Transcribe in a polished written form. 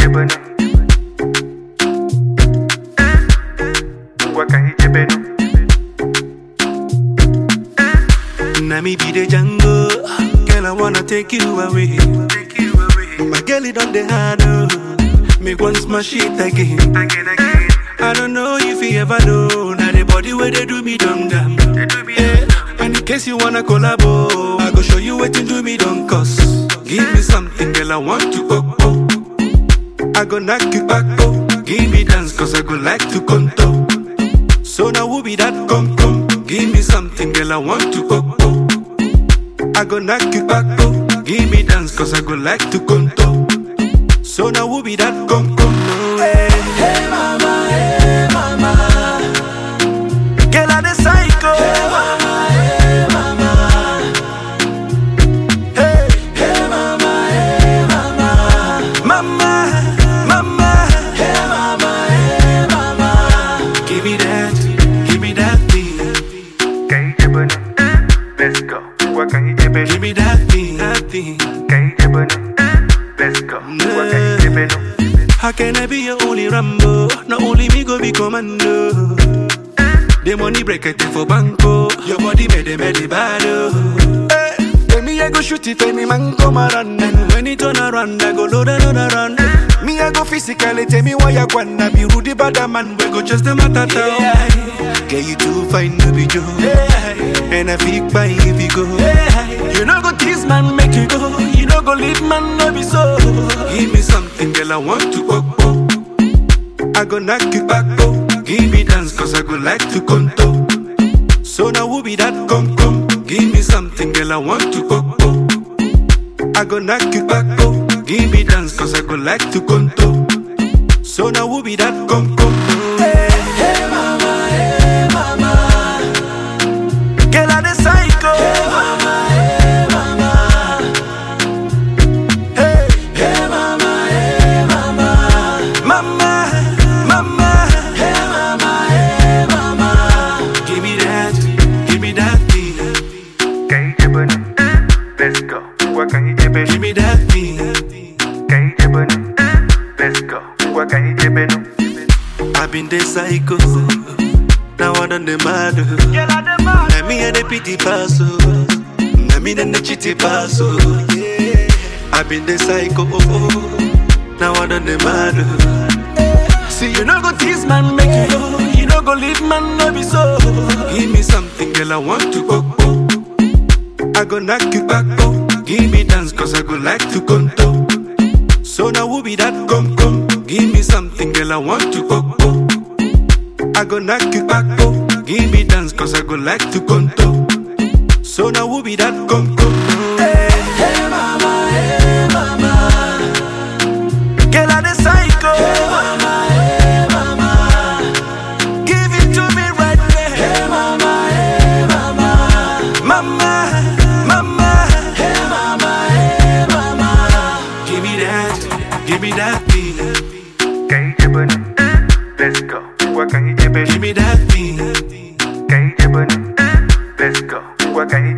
jebene. Waka jebene. Now me be the Django, girl I wanna take you away. My girl it on the hard, me want smash it again. I don't know if you ever know, now the body where they do me dumb dumb. Yeah. And in case you wanna collabo, I go show you what to do me don't cost. Give me something, girl I want to go. I go knock you back, oh. Give me dance, cause I go like to contour. So now who be that come? Give me something, girl I want to go. I go knock you back, oh. Give me dance, cause I go like to contour. So now who be that come? No way. Hey mama, girl I the psycho. hey mama, Hey mama, mama, hey mama, give me that thing. Kay jebene. Let's go. Waka jebene. Give me that thing. Kay jebene. Let's go. Waka jebene. How can I be your only Rambo? Not only me go be commando. The money break it for banco. Your body made it bad. Tell me I go shoot it, tell me man come around. And when it turn around, I go load another run. Me I go physically, tell me why you wanna be Rudy bad man. We go just the matter down. Get you too fine to be Joe. And I feel by if you go. You no go tease man, make you go. You no go leave man, no be so. Give me something, girl, I want to go. I go knock you back, oh. Give me dance, cause I go like to contour. So now who be that come? Give me something, girl, I want to go. I go knock you back, oh. Give me dance, cause I go like to contour. So now who be that come? hey mama, Girl, I the psycho. hey mama, Hey, hey mama, mama, hey mama, give me that thing. Kay jebene. Let's go. Waka jebene. Give me that thing. Kay jebene. Let's go. Waka jebene. I've been the psycho. Now I'm on the mad. Now me and the pity pass. Now me and the chitty pass. I've been the psycho. Now I'm on the mad. See you no go tease man, make you go. You no go leave man, no be so. Give me something, girl, I want to go. I go knock you back, oh. Give me dance, cause I go like to contour. So now who be that come? Give me something, girl, I want to go. I go knock you back, oh. Give me dance, cause I go like to contour. So now who be that come? hey mama, Girl, I the psycho. hey mama, Give it to me right there. hey mama, Mama, hey mama, give me that thing. Kay jebene. Let's go. Waka jebene. Give me that thing. Kay jebene. Let's go. Waka